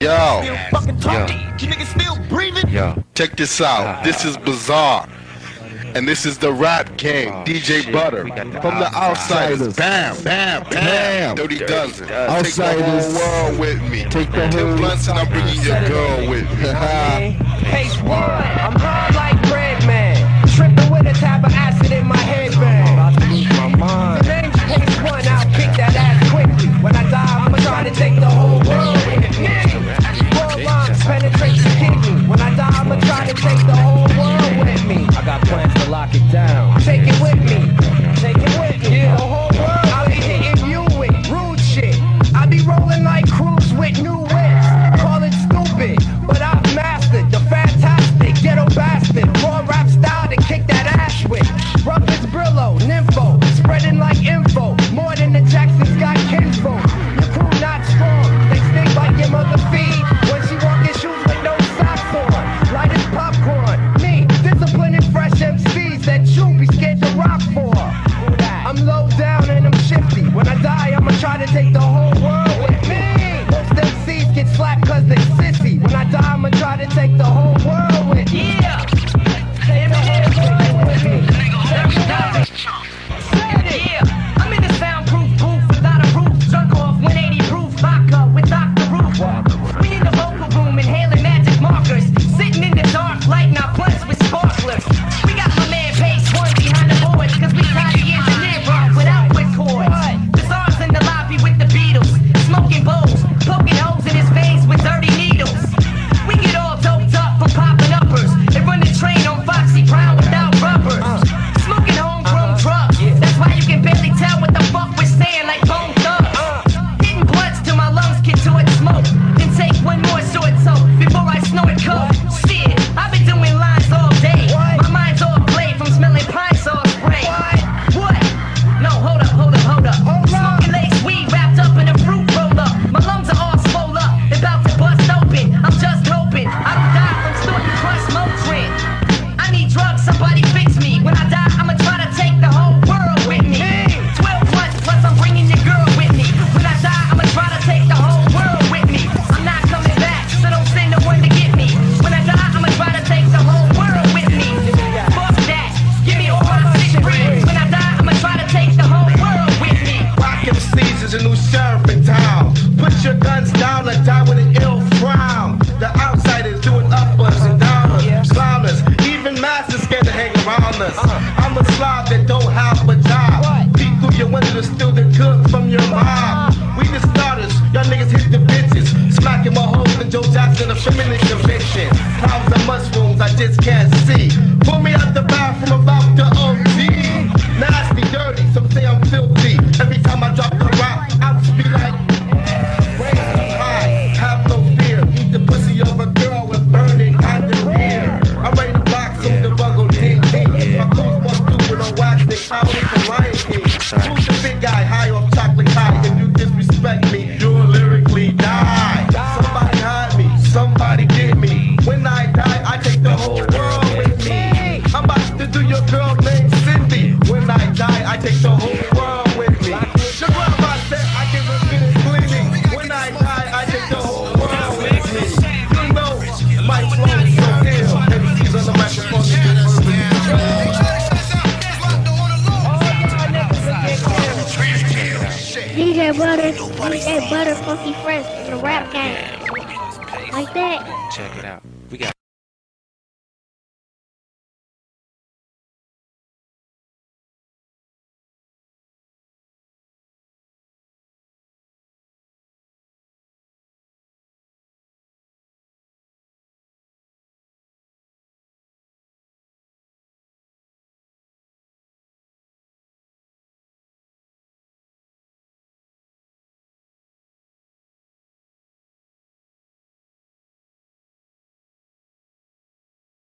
Yo, Yo, check this out. This is Bizarre. And this is the rap king, DJ Butter. From the Outsiders, bam, bam, bam. Dirty Dozen. Take the whole world with me. Take the whole blunts and I'm bringing your girl with me. Pace one, I'm hard like bread man. Tripping with a tab of acid in my headband. About to lose my mind. The name's Pace one, I'll kick that ass quickly. When I die, I'ma try to take the whole world with me. World lines penetrate the kidney. When I die, I'ma try to take the whole world with me. I got plans to lock it down. Take it with me. Take it with me. Yeah. The whole world, I'll be hitting you with rude shit. I be rolling like Cruise with new whips. Call it stupid, but I've mastered the fantastic ghetto bastard. Raw rap style to kick that ass with. Rough as Brillo, nympho, spreading like info. More than the Jacksons got kinfolk. Your crew not strong, they stink like your mother feet. When she walk in shoes with no socks on, light as popcorn. Me, disciplining fresh MCs that you be scared to rock for. I'm low down and I'm shifty. When I die, I'ma try to take the whole world with me. Most MCs get slapped cause they sissy. When I die, I'ma try to take the whole world with me. Yeah! Take the whole world with me. Yeah, I'm in the soundproof booth without a roof. Jerk off 180 proof vodka with Dr. Roof. We in the vocal room inhaling magic markers. Sitting in the dark, lighting our blunts with sparklers. We got my man Pace one behind the boards, cause we tied the engineer off without with cords. Bizarre's in the lobby with the Beatles, smoking bowls, poking holes in his veins with dirty needles. We get all doped up from popping uppers and run the train on Foxy Brown without rubbers. Smoking homegrown drugs, that's why you can barely tell what the fuck we're saying like Bone Thugs. Hitting blunts till my lungs get to it smoke, then take one more short toke before I snort coke. Shit, I've been doing lines all day. My mind's all played from smelling pine saw spray. What? No, hold up. Smoking lace weed wrapped up in a fruit roller. My lungs are all swole up, about to bust open. I'm just hoping I don't die from snorting crust Motrin. I need drugs, somebody fix me. When I die, I'ma try to take the whole world with me. 12 blunts plus I'm bringing your girl with me. When I die, I'ma try to take the whole world with me. I'm not coming back, so don't send no one to get me. When I die, I'ma try to take the whole world with me. Fuck that, give me all my secrets. When I die, I'ma try to take the whole world with me. Rock MCs is a new sheriff in town. Put your guns down and die with an ill frown. The Outsiders doing uppers and downers, clowners, even masters scared to hang around us. I'm a slob that don't have a job. Peek through your window to steal the goods from your mom. We the starters, y'all niggas hit the bitches. Smacking my hoes in Joe Jackson, a feminist conviction. Clouds and mushrooms, I just can't see. Pull me out the bathroom about the OG. Nasty, dirty, some say I'm filthy. Every time I drop the rock, I just be like, raise high, have no fear. Eat the pussy of a girl with burning underwear. I'm ready to box him, the buggle ding ding. My clothes more stupid on wax than Clowney from Lion King. Who's the big guy high off chocolate high? If you disrespect me, you'll lyrically die. Somebody hide me, somebody get me. When I die, I take the whole world with me. I'm about to do your girl named Cindy. When I die, I take the whole world with me. Your grandma said I can repeat it cleaning. When I die, I take the whole world with me. You know, my flow is so ill. MCs on the microphone. DJ Butter, Funky Friends, the rap game. Like that. check it out.